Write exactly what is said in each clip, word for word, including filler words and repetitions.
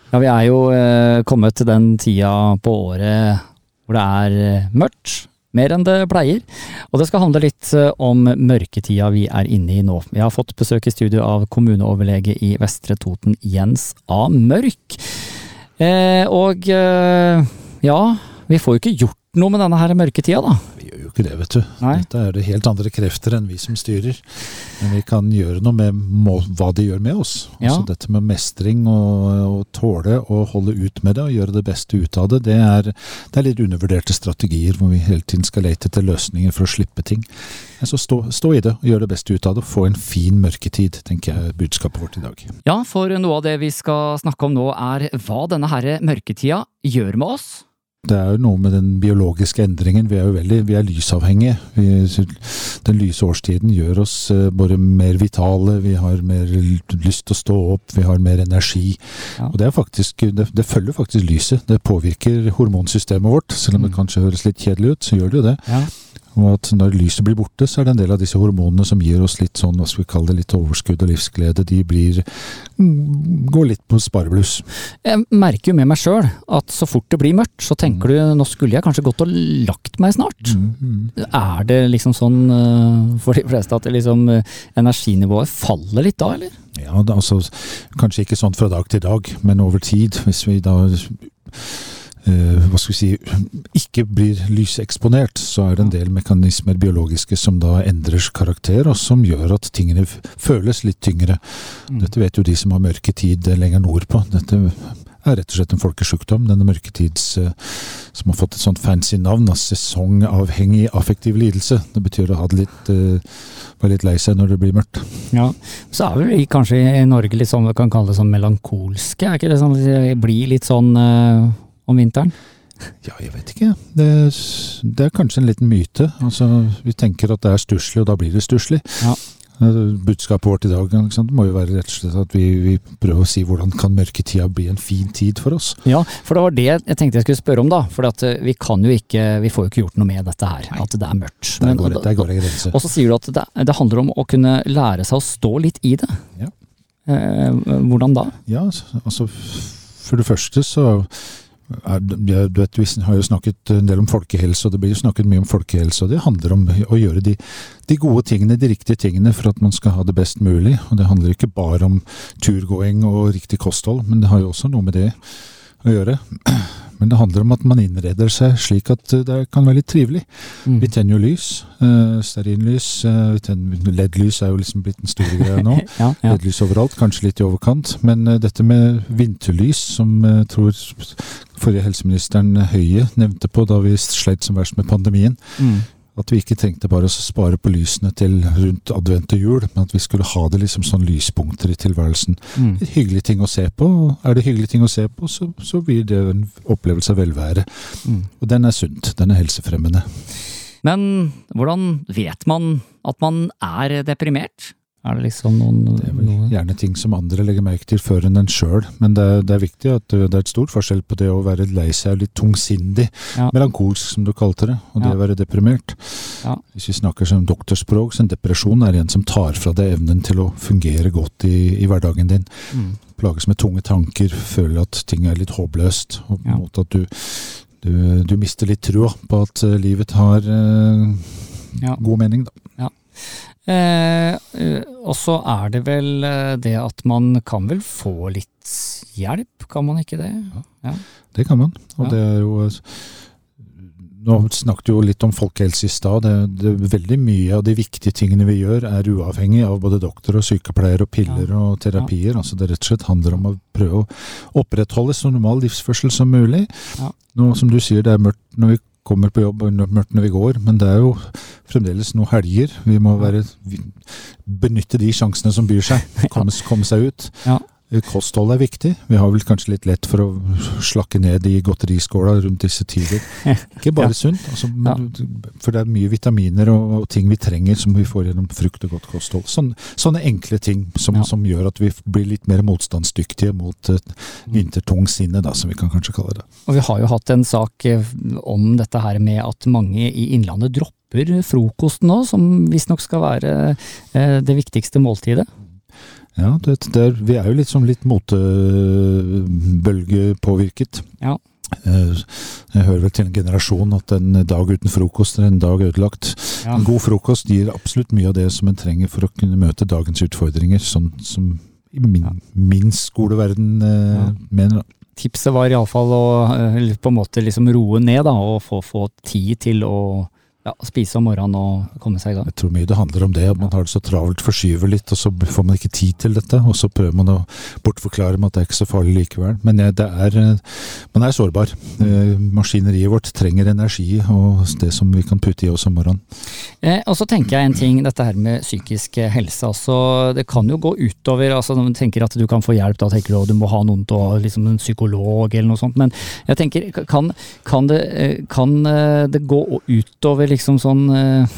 Ja, vi er jo eh, kommet til den tida på året hvor det er eh, mørkt, mer enn det pleier. Og det skal handle litt eh, om mørketida vi er inne i nå. Vi har fått besøk i studio av kommuneoverlege i Vestre Toten, Jens A. Mørk. Eh, og eh, ja, vi får jo ikke gjort noe med denne her mørketida da. Vi gjør jo ikke det, vet du. Nei. Dette er det helt andre krefter enn vi som styrer. Men vi kan gjøre noe med må, hva de gjør med oss. Ja. Altså dette med mestring og, og tåle og holde ut med det og gjøre det beste ut av det, det er, det er litt undervurderte strategier hvor vi hele tiden skal lete etter løsninger for å slippe ting. Så stå, stå i det og gjøre det beste ut av det og få en fin mørketid, tenker jeg er budskapet vårt i dag. Ja, for noe av det vi skal snakke om nå er hva denne her mørketida gjør med oss. Det er jo noe med den biologiske endringen. Vi er jo veldig, vi er lysavhengige. Vi, den lyse årstiden gjør oss både mer vitale, vi har mer lyst til å stå opp, vi har mer energi. Ja. Og det er faktisk, det, det følger faktisk lyset. Det påvirker hormonsystemet vårt, selv om det kanskje høres litt kjedelig ut, så gjør det jo det. Ja. Og at når lyset blir borte, så er det en del av disse hormonene som gir oss litt sånn, hva skal vi kalle det, litt overskudd og livsglede. De blir, går litt på sparebluss. Jeg merker jo med meg selv at så fort det blir mørkt, så tenker du, nå skulle jeg kanskje gått og lagt meg snart. Mm, mm. Er det liksom sånn for de fleste at det liksom, energinivået faller litt da, eller? Ja, det, altså, kanskje ikke sånn fra dag til dag, men over tid, hvis vi da Uh, hva skal vi si, ikke blir lyseksponert, så er det en del mekanismer biologiske som da endrer karakter, og som gjør at tingene føles litt tyngre. Mm. Dette vet jo de som har mørketid lenger nordpå. Dette er rett og slett en folkesjukdom, denne mørketids, uh, som har fått et sånt fancy navn, sesongavhengig affektiv lidelse. Det betyr å ha det litt, uh, være litt lei seg når det blir mørkt. Ja, så er vi kanskje i Norge litt sånn, vi kan kalle det sånn melankolske, er ikke det sånn, det blir litt sånn uh om vinteren? Ja, jeg vet ikke. Det, det er kanskje en liten myte. Altså, vi tenker at det er stusslig, og da blir det stusslig. Ja. Budskapet vårt i dag må jo være rett og slett at vi, vi prøver å si hvordan kan mørketida bli en fin tid for oss. Ja, for det var det jeg tenkte jeg skulle spørre om da, for at vi kan jo ikke, vi får jo ikke gjort noe med dette her, Nei. At det er mørkt. Der går, der går det grense. Og så sier du at det, det handler om å kunne lære seg å stå litt i det. Ja. Eh, hvordan da? Ja, altså for det første så Er, du vet, vi har jo snakket en del om folkehelse, og det blir jo snakket mye om folkehelse, og det handler om å gjøre de, de gode tingene, de riktige tingene for at man skal ha det best mulig, og det handler ikke bare om turgåing og riktig kosthold, men det har jo også noe med det å gjøre. Men det handler om at man innreder seg slik at det kan være litt trivelig. Mm. Vi tenner jo lys, uh, stearinlys, uh, L E D-lys er jo liksom blitt den store greia nå. ja, ja. L E D-lys overalt, kanskje litt i overkant, men uh, dette med vinterlys, som jeg uh, tror forrige helseministeren Høie nevnte på da vi sleit som verst med pandemien, mm. at vi ikke trengte bare å spare på lysene til rundt advent og jul, men at vi skulle ha det liksom sånn lyspunkter i tilværelsen. Mm. Et hyggelig ting å se på, og er det hyggelig ting å se på, så, så blir det en opplevelse av velvære. Mm. Og den er sunt, den er helsefremmende. Men hvordan vet man at man er deprimert? Er det liksom noen... Det er vel gjerne ting som andre legger merke til før enn den selv, men det er, det er viktig at det er et stort forskjell på det å være lei seg litt tungsindig, ja. Melankolsk som du kalte det, og det ja. Å være deprimert. Ja. Hvis vi snakker som doktorspråk, så en depresjon er en som tar fra deg evnen til å fungere godt i, i hverdagen din. Mm. Plages med tunge tanker, føler at ting er litt håpløst, og på en ja. Måte at du, du, du mister litt tro på at livet har uh, ja. God mening da. Ja. Eh, og så er det vel det at man kan vel få litt hjelp, kan man ikke det? Ja, ja. Det kan man, og ja. Det er jo nå snakket jo litt om folkehelse i stad, det, det er veldig mye av de viktige tingene vi gjør er uavhengig av både doktor og sykepleier og piller ja. Og terapier, ja. Altså det rett og slett handler om å prøve å opprettholde så normal livsførsel som mulig. Ja. Nå som du sier, det er mørkt når vi kommer på jobb og mørkt når vi går, men det er jo fremdeles noen helger. Vi må være, benytte de sjansene som byr seg, komme, komme seg ut. Ja. Kosthold er viktig. Vi har vel kanskje litt lett for å slakke ned i godteriskåla rundt disse tider. Ikke bare ja. Sunt, altså, ja. For det er mye vitaminer og, og ting vi trenger som vi får gjennom frukt og godt kosthold. Sånne, sånne enkle ting som, ja. Som gjør at vi blir litt mer motstandsdyktige mot et vintertung sinne, da, som vi kan kanskje kalle det. Og vi har jo hatt en sak om dette her med at mange i Innlandet dropper frokosten nå, som visstnok skal være det viktigste måltidet. Ja, det, det er, vi er jo litt som litt mote bølgepåvirket. Ja. Jeg hører vel til en generasjon at en dag uten frokost er en dag ødelagt. Ja. En god frokost gir absolutt mye av det som en trenger for å kunne møte dagens utfordringer, sånn som i min, ja. min skoleverden eh, ja. mener da. Tipset var i alle fall å på en måte liksom roe ned da, og få, få tid til å ja, spise om morgenen og komme seg i gang. Jeg tror mye det handler om det, at man har det så travelt, forskyver litt, og så får man ikke tid til dette, og så prøver man å bortforklare med at det er ikke så farlig likevel. Men det er, man er sårbar. Maskineriet vårt trenger energi, og det som vi kan putte i oss om morgenen. Eh, og så tenker jeg en ting, dette her med psykisk helse, altså, det kan jo gå utover, altså når man tenker at du kan få hjelp, da tenker du at du må ha noen til å, liksom en psykolog eller noe sånt, men jeg tenker, kan, kan, det, kan det gå utover liksom sånn uh,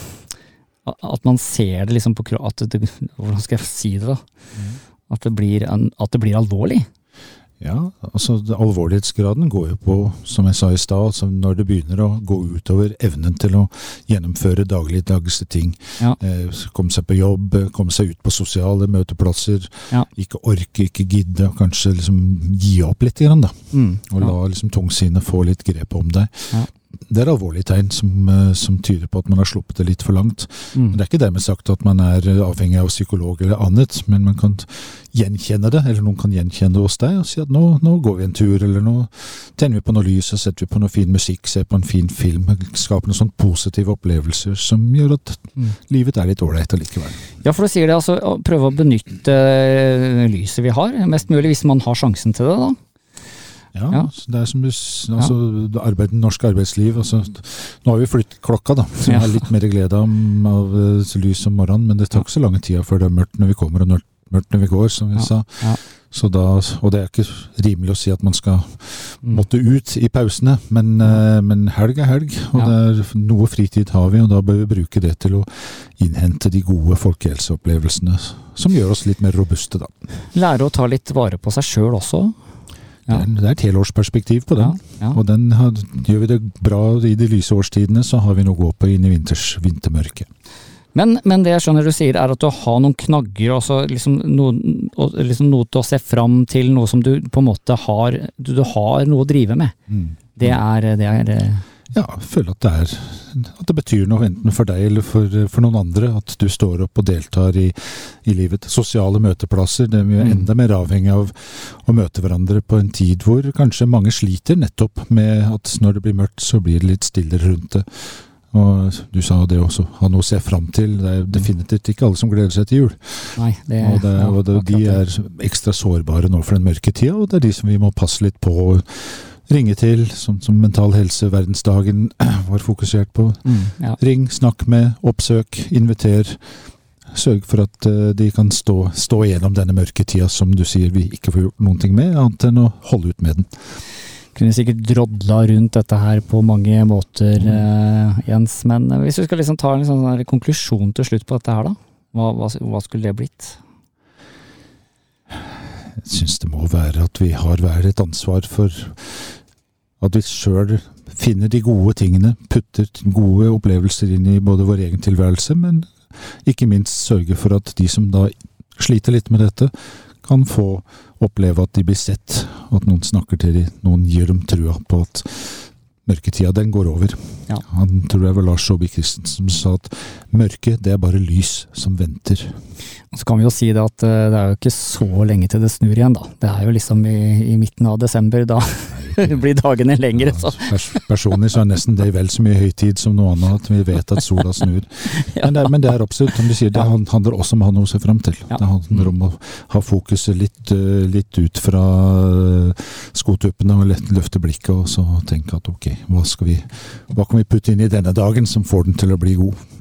at man ser det liksom på at det, hvordan skal jeg si det da? Mm. At det blir en, at det blir alvorlig. Ja, altså alvorlighetsgraden går jo på, som jeg sa i stad, altså når det begynner å gå utover evnen til å gjennomføre dagligdagse ting. Ja. Eh, komme seg på jobb, komme seg ut på sosiale møteplasser, ja. Ikke orke, ikke gidde, og kanskje liksom gi opp litt grann da. Mm. Og la liksom tungsinnet få litt grep om deg. Ja. Det er alvorlige tegn som, som tyder på at man har sluppet det litt for langt. Mm. Men det er ikke dermed sagt at man er avhengig av psykolog eller annet, men man kan gjenkjenne det, eller noen kan gjenkjenne det hos deg og si at nå, nå går vi en tur, eller nå tenner vi på noe lys og setter vi på noe fin musikk, ser på en fin film, skaper noen sånne positive opplevelser som gjør at mm. livet er litt ålreit allikevel. Ja, for du sier det, altså, å prøve å benytte lyset vi har, mest mulig hvis man har sjansen til det da. Ja, ja. Det er som altså, ja. arbeid, norsk arbeidsliv, altså, nå har vi flyttet klokka da, så vi har litt mer glede av, av lys om morgenen, men det tar ikke så lange tida før det er mørkt når vi kommer og mørkt når vi går, som vi ja. sa. Ja. Så da, og det er ikke rimelig å si at man skal måtte ut i pausene, men, ja. men helg er helg, og ja. det er noe fritid har vi, og da bør vi bruke det til å innhente de gode folkehelseopplevelsene, som gjør oss litt mer robuste da. Lære å ta litt vare på seg selv også? Ja. Det, er, det er et helårsperspektiv på den, ja, ja. og den har, gjør vi det bra i de lyse årstidene, så har vi noe å gå på inn i vinters, vintermørket. Men, men det jeg skjønner du sier er at du har noen knagger, altså liksom noe, liksom noe til å se fram til, noe som du på en måte har, du, du har noe å drive med. Mm. Det er... Det er ja, jeg føler at det er, at det betyr noe enten for deg eller for, for noen andre, at du står opp og deltar i, i livet. Sosiale møteplasser, det er vi enda mer avhengig av å møte hverandre på en tid hvor kanskje mange sliter nettopp med at når det blir mørkt, så blir det litt stillere rundt det. Og du sa det også, ha noe å se fram til. Det er definitivt ikke alle som gleder seg til jul. Nei, det er, og det, og det, de er ekstra sårbare nå for den mørke tida, og det er de som vi må passe litt på ringe til, sånn som Mental Helse verdensdagen var fokusert på. Mm, ja. Ring, snakk med, oppsøk, inviter. Sørg for at uh, de kan stå, stå gjennom denne mørke tida som du sier vi ikke får gjort noen ting med, annet enn å holde ut med den. Kunne sikkert drodla rundt dette her på mange måter, uh, Jens, men hvis du skal liksom ta en sånn konklusjon til slutt på dette her da, hva, hva, hva skulle det blitt? Jeg synes det må være at vi har hver et ansvar for at vi selv finner de gode tingene, putter gode opplevelser inn i både vår egen tilværelse, men ikke minst sørge for at de som da sliter litt med dette, kan få oppleve at de blir sett, og at noen snakker til dem, noen gir dem trua på at mørketida, den går over. Ja. Han tror jeg var Lars Saabye Christensen som sa at mørke, det er bare lys som venter. Og så kan vi jo si det at det er jo ikke så lenge til det snur igjen da. Det er jo liksom i, i midten av desember da blir dagene lengre. Ja, pers personlig så er nesten det vel så mye høytid som noe annet, at vi vet at sola snur. Ja. Men, det er, men det er absolutt, som du sier, det handler også om å ha noe å se frem til. Ja. Det handler om å ha fokuset litt, litt ut fra skotuppene og lett løfte blikket, og så tenke at ok, hva, skal vi, hva kan vi putte inn i denne dagen som får den til å bli god?